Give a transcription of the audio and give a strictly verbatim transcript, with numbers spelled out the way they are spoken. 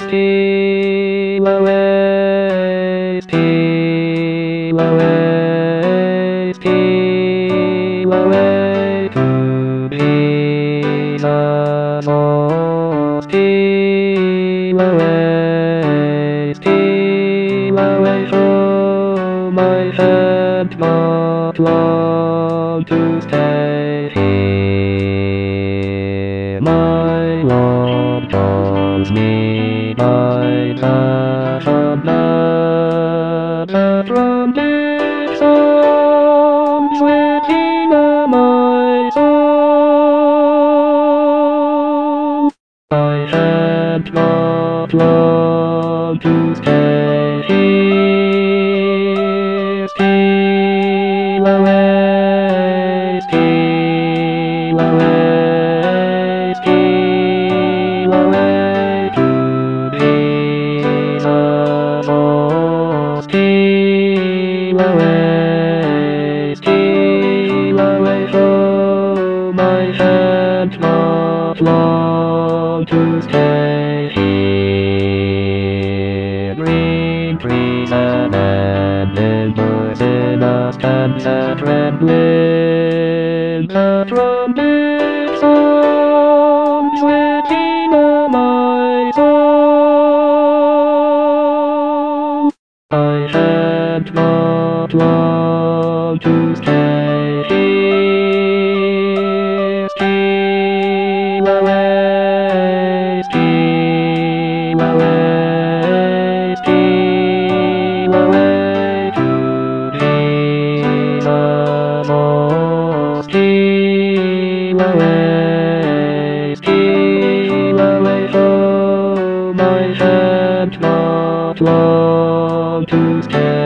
steal away, steal away, steal away to Jesus, oh, steal away, steal away from my head, not long to stay here. My Lord calls me by the blood, the trumpet sounds within my soul. I had not long to stay here. Steal away, steal away, steal away to Jesus, oh, steal away, steal away from my hand, not long to stay here. Green trees and endless in a stanza trembling, the trumpet sounds within my soul. I had not long to stay here. Steal away, steal away, steal away to Jesus, oh, steal away, steal away from my hand, not long to stay.